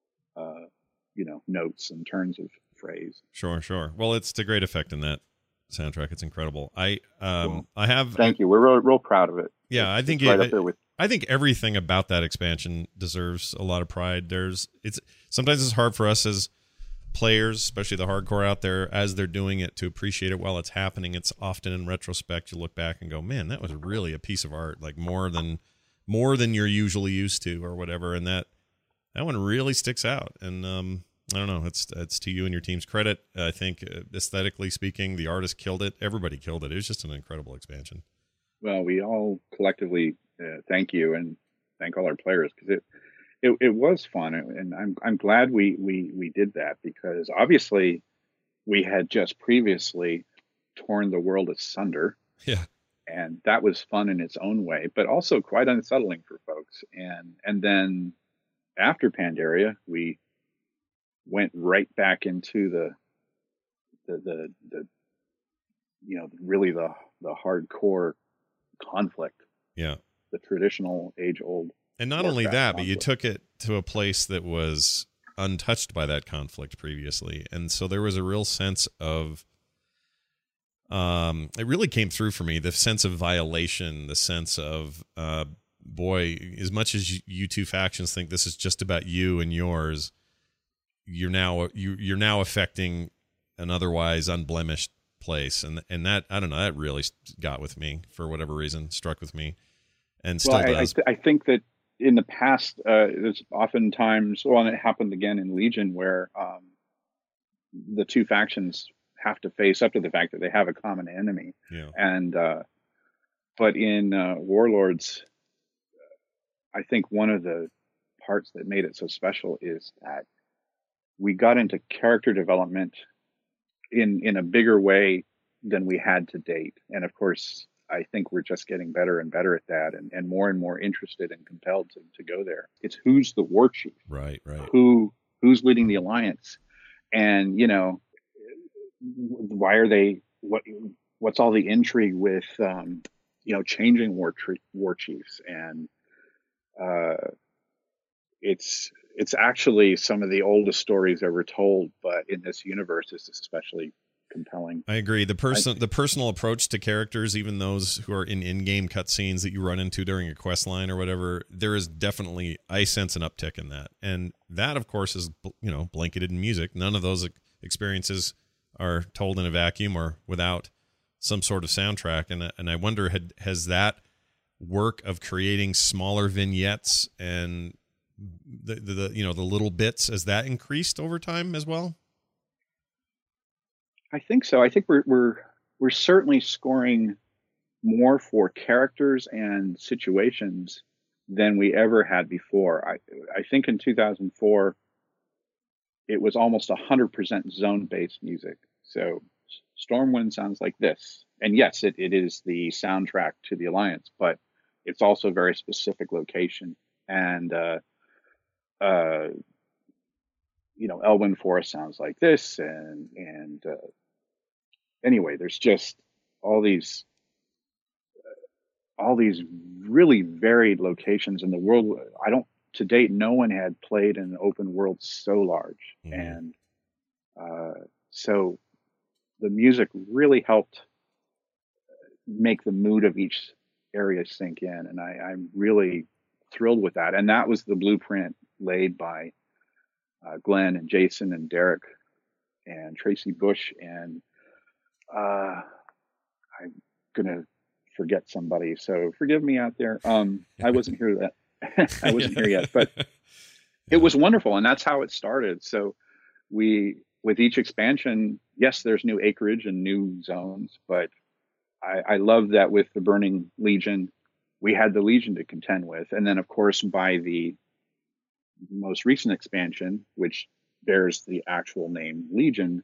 notes and turns of phrase. Sure. Well, it's to great effect in that soundtrack. It's incredible. I have. Thank you. We're real proud of it. Yeah, I think right up there with. I think everything about that expansion deserves a lot of pride. Sometimes it's hard for us as players, especially the hardcore out there, as they're doing it, to appreciate it while it's happening. It's often in retrospect you look back and go, man, that was really a piece of art, like more than you're usually used to or whatever. And that one really sticks out. And I don't know, it's to you and your team's credit. I think aesthetically speaking, the artist killed it. Everybody killed it. It was just an incredible expansion. Well, we all collectively thank you and thank all our players, because it was fun, and I'm glad we did that, because obviously we had just previously torn the world asunder. Yeah. And that was fun in its own way, but also quite unsettling for folks. And then after Pandaria, we went right back into the really the hardcore conflict. Yeah. The traditional age-old. And not only that, conflict. but you took it to a place that was untouched by that conflict previously. And so there was a real sense of, it really came through for me, the sense of violation, the sense of, boy, as much as you two factions think this is just about you and yours, you're now affecting an otherwise unblemished place. And that, I don't know, that really got with me for whatever reason, struck with me, and still does. I think that in the past, there's oftentimes, and it happened again in Legion, where the two factions have to face up to the fact that they have a common enemy. Yeah. And but in Warlords, I think one of the parts that made it so special is that we got into character development in a bigger way than we had to date. And of course, I think we're just getting better and better at that, and more interested and compelled to go there. It's who's the war chief, right? Who's leading the alliance, and why are they? What's all the intrigue with changing war chiefs? And it's actually some of the oldest stories ever told, but in this universe, it's especially compelling. I agree. The personal approach to characters, even those who are in-game cutscenes that you run into during a quest line or whatever, there is definitely, I sense an uptick in that. And that, of course, is blanketed in music. None of those experiences are told in a vacuum or without some sort of soundtrack. And I wonder, has that work of creating smaller vignettes and the little bits, has that increased over time as well? I think so. I think we're certainly scoring more for characters and situations than we ever had before. I think in 2004 it was almost 100% zone-based music. So Stormwind sounds like this, and yes, it is the soundtrack to the Alliance, but it's also a very specific location. And Elwyn Forest sounds like this, and anyway, there's just all these really varied locations in the world. I don't to date, no one had played in an open world so large. Mhm. And so the music really helped make the mood of each area sink in. And I'm really thrilled with that. And that was the blueprint laid by Glenn and Jason and Derek and Tracy Bush. And I'm going to forget somebody. So forgive me out there. I wasn't here I wasn't here yet, but it was wonderful. And that's how it started. So with each expansion, yes, there's new acreage and new zones, but I love that with the Burning Legion, we had the Legion to contend with. And then, of course, by the most recent expansion, which bears the actual name Legion,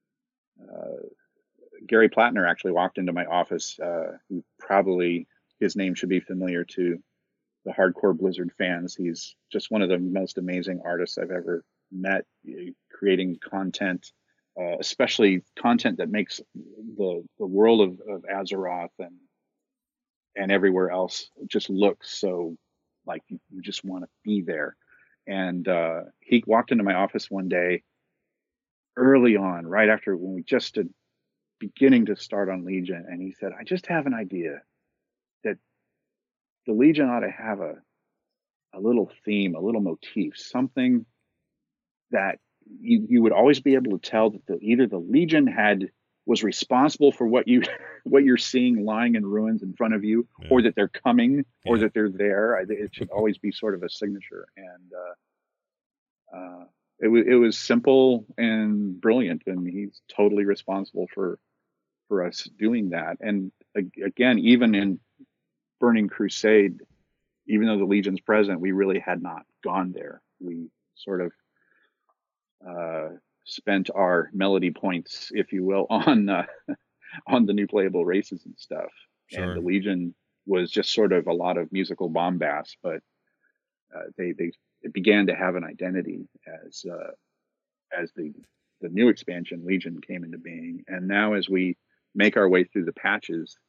Gary Plattner actually walked into my office. His name should be familiar to the hardcore Blizzard fans. He's just one of the most amazing artists I've ever met, creating content, especially content that makes the world of Azeroth and everywhere else just look so like you just want to be there. And he walked into my office one day early on, right after when we just stood beginning to start on Legion, and he said, I just have an idea that the Legion ought to have a little theme, a little motif, something that you would always be able to tell that either the Legion was responsible for what you're seeing lying in ruins in front of you, or that they're coming, or that they're there. It should always be sort of a signature. And it was simple and brilliant, and he's totally responsible for us doing that. And again, even in Burning Crusade, even though the Legion's present, we really had not gone there. We sort of spent our melody points, if you will, on the new playable races and stuff. Sure. And the Legion was just sort of a lot of musical bombast, but it began to have an identity as the new expansion Legion came into being. And now as we make our way through the patches,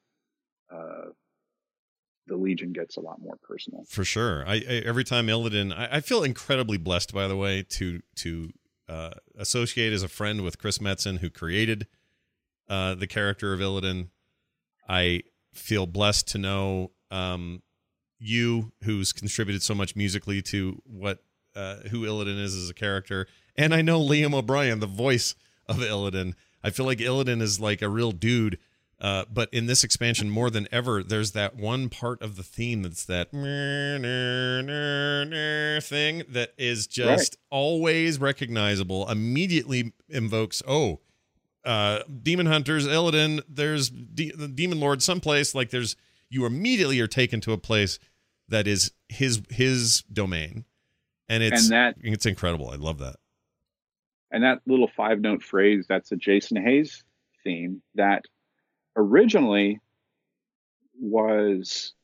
the Legion gets a lot more personal. For sure. I every time Illidan, I feel incredibly blessed, by the way, to associate as a friend with Chris Metzen, who created the character of Illidan. I feel blessed to know you, who's contributed so much musically to who Illidan is as a character, and I know Liam O'Brien, the voice of Illidan. I feel like Illidan is like a real dude, but in this expansion more than ever, there's that one part of the theme that's that thing that is just always recognizable, immediately invokes, Demon Hunters, Illidan, there's the Demon Lord someplace, like you immediately are taken to a place that is his domain. And it's incredible. I love that. And that little 5-note phrase, that's a Jason Hayes theme that originally was,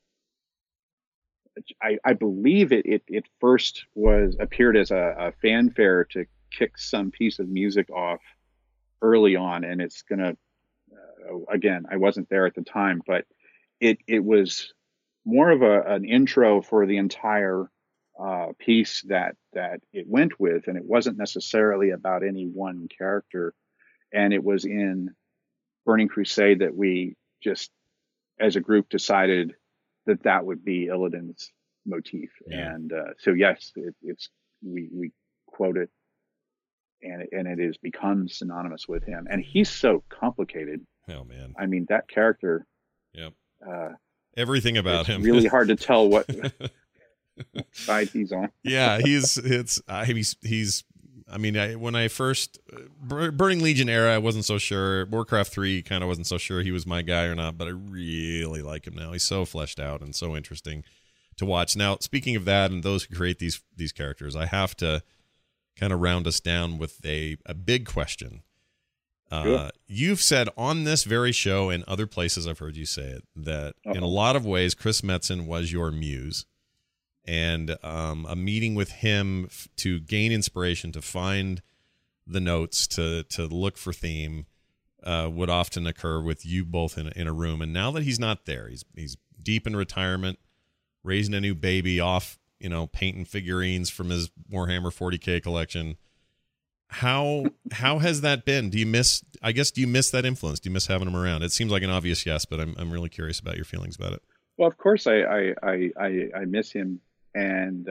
I believe it first appeared as a fanfare to kick some piece of music off early on. And it's going to, again, I wasn't there at the time, but it was more of an intro for the entire piece that it went with, and it wasn't necessarily about any one character. And it was in Burning Crusade that we just, as a group, decided that would be Illidan's motif. Yeah. And so yes, we quote it, and it has become synonymous with him. And he's so complicated. Oh man! I mean, that character. Yep. Everything about him. Really hard to tell what side he's on. Yeah, he's. I mean, when I first Burning Legion era, I wasn't so sure. Warcraft 3 kind of wasn't so sure he was my guy or not, but I really like him now. He's so fleshed out and so interesting to watch. Now, speaking of that and those who create these characters, I have to kind of round us down with a big question. Sure. You've said on this very show and other places I've heard you say it, that in a lot of ways Chris Metzen was your muse. And a meeting with him to gain inspiration, to find the notes, to look for theme, would often occur with you both in a room. And now that he's not there, he's deep in retirement, raising a new baby off painting figurines from his Warhammer 40K collection. How has that been? Do you miss that influence? Do you miss having him around? It seems like an obvious yes, but I'm really curious about your feelings about it. Well, of course I miss him, and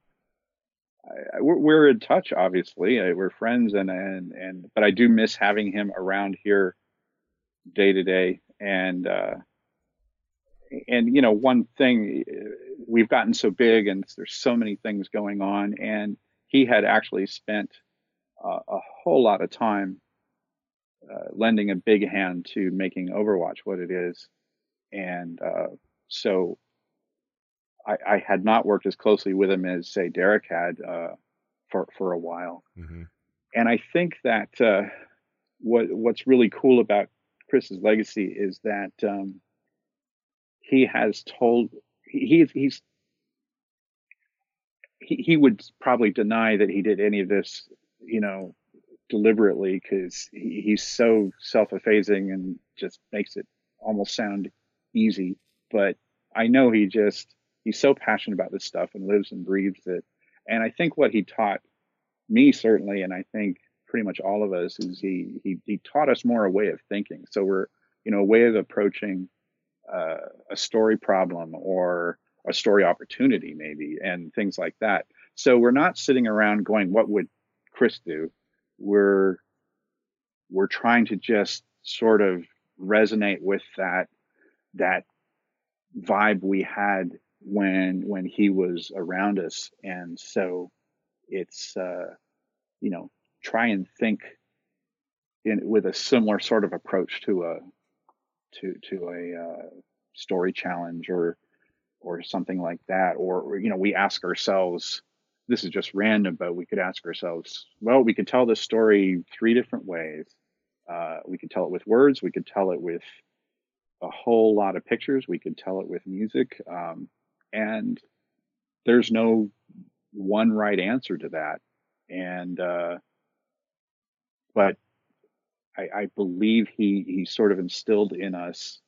we're in touch. Obviously, we're friends, but I do miss having him around here day to day. And one thing, we've gotten so big, and there's so many things going on, and he had actually spent a whole lot of time lending a big hand to making Overwatch what it is. And so I had not worked as closely with him as, say, Derek had for a while. Mm-hmm. And I think that what's really cool about Chris's legacy is that he has told he would probably deny that he did any of this, deliberately, because he's so self-effacing and just makes it almost sound easy. But I know he's so passionate about this stuff and lives and breathes it. And I think what he taught me, certainly, and I think pretty much all of us, is he taught us more a way of thinking. So we're, a way of approaching a story problem or a story opportunity, maybe, and things like that. So we're not sitting around going, what would Chris do? We're trying to just sort of resonate with that vibe we had when he was around us. And so it's try and think with a similar sort of approach to a story challenge or something like that. Or we ask ourselves, this is just random, but we could ask ourselves, well, we could tell this story 3 different ways. We could tell it with words, we could tell it with a whole lot of pictures, we could tell it with music, and there's no one right answer to that. And but I believe he sort of instilled in us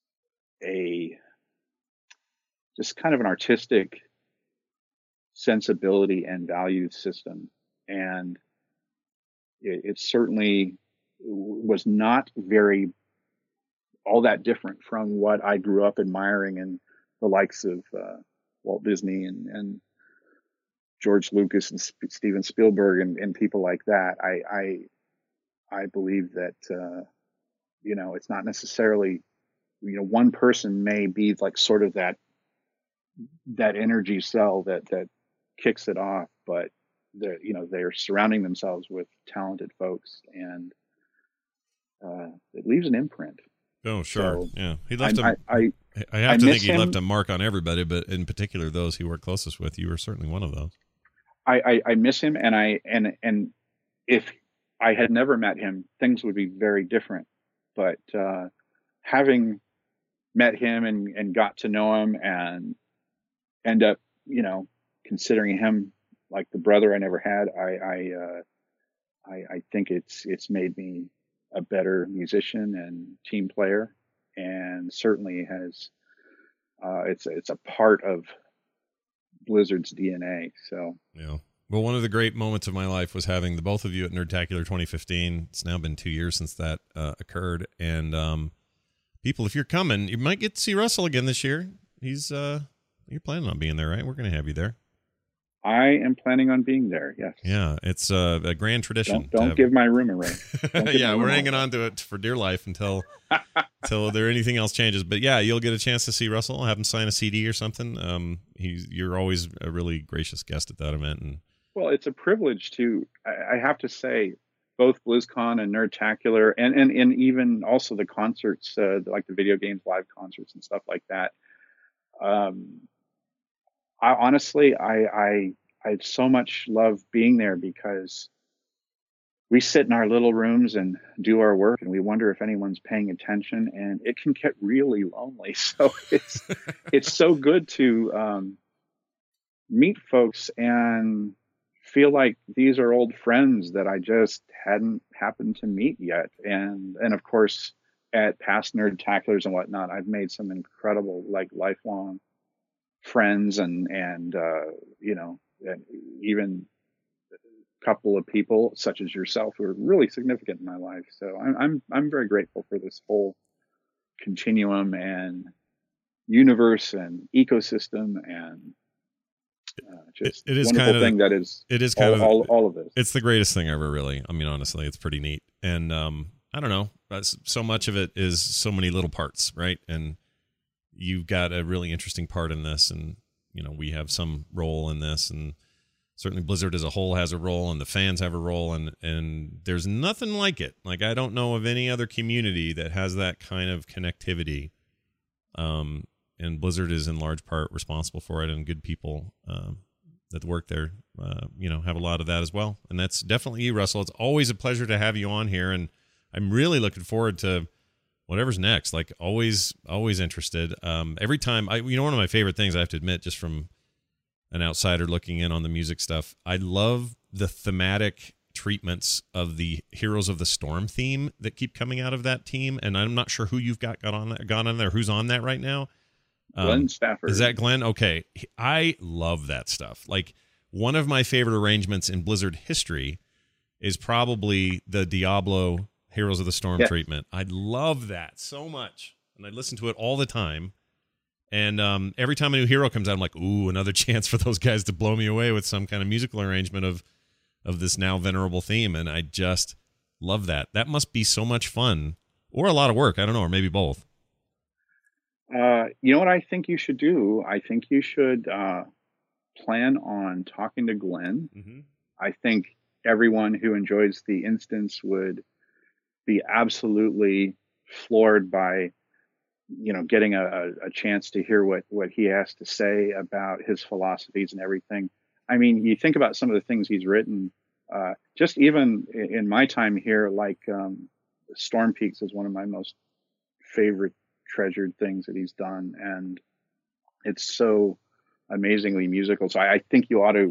just kind of an artistic sensibility and value system. And it certainly was not all that different from what I grew up admiring in the likes of Walt Disney and George Lucas and Steven Spielberg and people like that. I believe that, it's not necessarily, one person may be like sort of that energy cell that kicks it off, but they're surrounding themselves with talented folks, and it leaves an imprint. Oh, sure. So yeah. He left I have to think he him. left a mark on everybody, but in particular, those he worked closest with. You were certainly one of those. I miss him. And if I had never met him, things would be very different. But having met him and got to know him and end up, considering him like the brother I never had, I think it's made me a better musician and team player, and certainly has it's a part of Blizzard's DNA. So yeah. Well, one of the great moments of my life was having the both of you at Nerdtacular 2015. It's now been 2 years since that occurred, and people, if you're coming, you might get to see Russell again this year. He's you're planning on being there, right? We're going to have you there. I am planning on being there. Yes. Yeah, it's a grand tradition. Don't give my room away. Yeah, we're hanging on to it for dear life until there anything else changes. But yeah, you'll get a chance to see Russell. Have him sign a CD or something. You're always a really gracious guest at that event. And well, it's a privilege to. I have to say, both BlizzCon and Nerdtacular, and even also the concerts, like the video games live concerts and stuff like that. I honestly so much love being there, because we sit in our little rooms and do our work, and we wonder if anyone's paying attention, and it can get really lonely. So it's so good to meet folks and feel like these are old friends that I just hadn't happened to meet yet. And of course, at past Nerdtaculars and whatnot, I've made some incredible, like, lifelong friends and you know, and even a couple of people such as yourself who are really significant in my life. So I'm very grateful for this whole continuum and universe and ecosystem and just it is wonderful kind of thing that is it is kind all of this. It's the greatest thing ever, really. I mean, honestly, it's pretty neat. And I don't know, so much of it is so many little parts, right? And you've got a really interesting part in this, and you know, we have some role in this, and certainly Blizzard as a whole has a role, and the fans have a role, and there's nothing like it. Like, I don't know of any other community that has that kind of connectivity. And Blizzard is in large part responsible for it, and good people that work there, you know, have a lot of that as well. And that's definitely you, Russell. It's always a pleasure to have you on here, and I'm really looking forward to whatever's next. Like, always interested. Every time, you know, one of my favorite things, I have to admit, just from an outsider looking in on the music stuff, I love the thematic treatments of the Heroes of the Storm theme that keep coming out of that team. And I'm not sure who you've got on there, who's on that right now. Glenn Stafford. Is that Glenn? Okay. I love that stuff. Like, one of my favorite arrangements in Blizzard history is probably the Diablo Heroes of the Storm treatment. I love that so much. And I listen to it all the time. And every time a new hero comes out, I'm like, ooh, another chance for those guys to blow me away with some kind of musical arrangement of this now venerable theme. And I just love that. That must be so much fun, or a lot of work. I don't know, or maybe both. You know what I think you should do? I think you should plan on talking to Glenn. Mm-hmm. I think everyone who enjoys the instance would be absolutely floored by, you know, getting a chance to hear what he has to say about his philosophies and everything. I mean, you think about some of the things he's written, just even in my time here, like Storm Peaks is one of my most favorite treasured things that he's done, and it's so amazingly musical. So I think you ought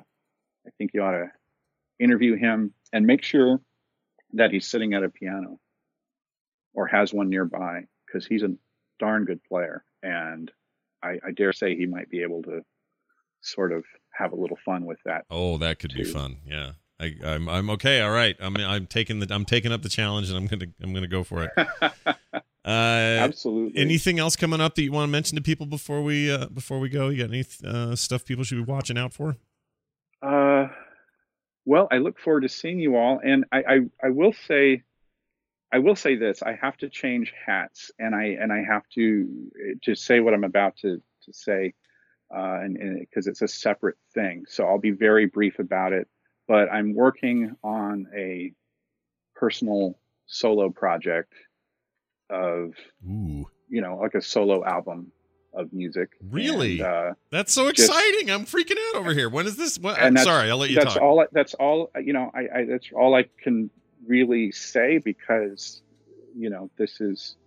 to interview him and make sure that he's sitting at a piano or has one nearby, because he's a darn good player, and I dare say he might be able to sort of have a little fun with that. Oh, that could be fun. Yeah. I'm okay. All right. I'm taking up the challenge, and I'm gonna go for it. Absolutely. Anything else coming up that you want to mention to people before we go? You got any stuff people should be watching out for? Well, I look forward to seeing you all, and I will say this: I have to change hats, and I have to say what I'm about to say, and because it's a separate thing. So I'll be very brief about it. But I'm working on a personal solo project of, you know, like a solo album of music. Really? And, that's so exciting. I'm freaking out over here. When is this? I'm sorry, I'll let you talk. That's all, you know, that's all I can really say, because, you know, this is,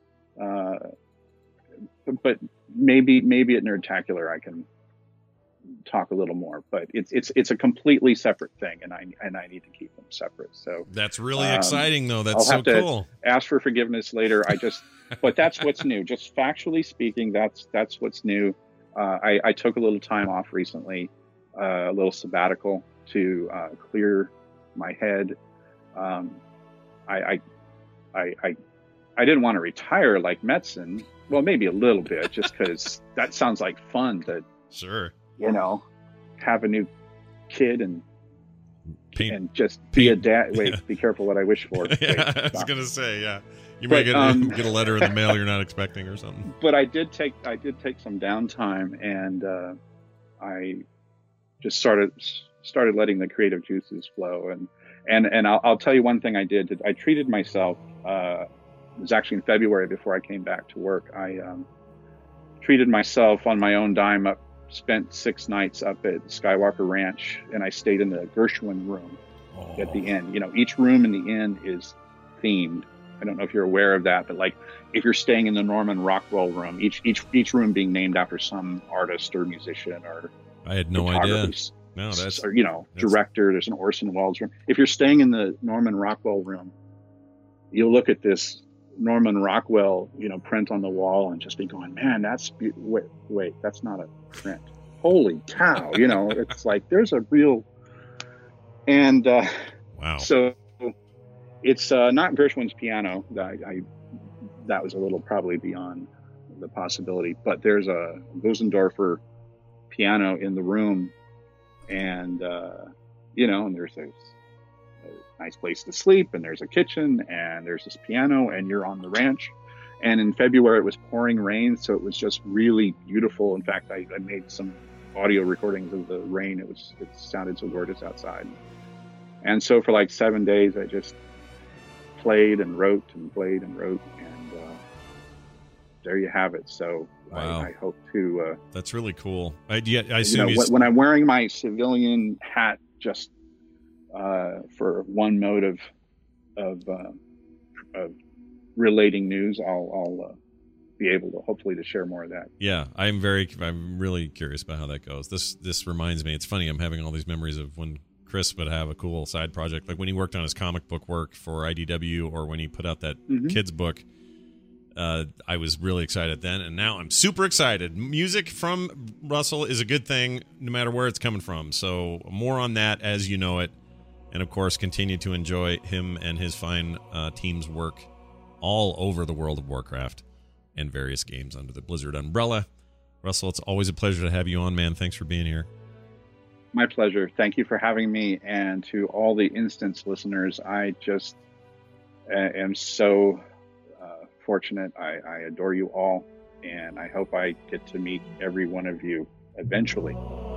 but maybe at Nerdtacular I can talk a little more, but it's a completely separate thing, and I need to keep them separate. So that's really exciting, though. That's so cool. Ask for forgiveness later. But that's what's new. Just factually speaking, that's what's new. I took a little time off recently, a little sabbatical to clear my head. I didn't want to retire like Metzen. Well, maybe a little bit, just because that sounds like fun to. Sure. You know, have a new kid and just be a dad. Wait, be careful what I wish for. Yeah, I was gonna say, yeah, you might get a letter in the mail you're not expecting or something. But I did take some downtime, and I just started letting the creative juices flow. And I'll tell you one thing I did. I treated myself. It was actually in February before I came back to work. I treated myself on my own dime. Spent 6 nights up at Skywalker Ranch, and I stayed in the Gershwin room at the inn. You know, each room in the inn is themed. I don't know if you're aware of that, but like if you're staying in the Norman Rockwell room, each room being named after some artist or musician or I had no idea. No, that's or, you know, director. There's an Orson Welles room. If you're staying in the Norman Rockwell room, you'll look at this Norman Rockwell, print on the wall and just be going, man, wait, that's not a print. Holy cow. It's like, there's a real, and, wow. So it's, not Gershwin's piano. That was a little probably beyond the possibility, but there's a Bösendorfer piano in the room, and, and there's a nice place to sleep, and there's a kitchen, and there's this piano, and you're on the ranch. And in February it was pouring rain, so it was just really beautiful. In fact, I made some audio recordings of the rain. It sounded so gorgeous outside. And so for like 7 days I just played and wrote and played and wrote, and there you have it. So wow. I hope to that's really cool. I assume when I'm wearing my civilian hat just for one mode of relating news, I'll be able to hopefully to share more of that. Yeah, I'm really curious about how that goes. This reminds me, it's funny, I'm having all these memories of when Chris would have a cool side project, like when he worked on his comic book work for IDW, or when he put out that kids book. I was really excited then, and now I'm super excited. Music from Russell is a good thing, no matter where it's coming from. So more on that as you know it. And, of course, continue to enjoy him and his fine team's work all over the World of Warcraft and various games under the Blizzard umbrella. Russell, it's always a pleasure to have you on, man. Thanks for being here. My pleasure. Thank you for having me. And to all the Instance listeners, I just am so fortunate. I adore you all, and I hope I get to meet every one of you eventually.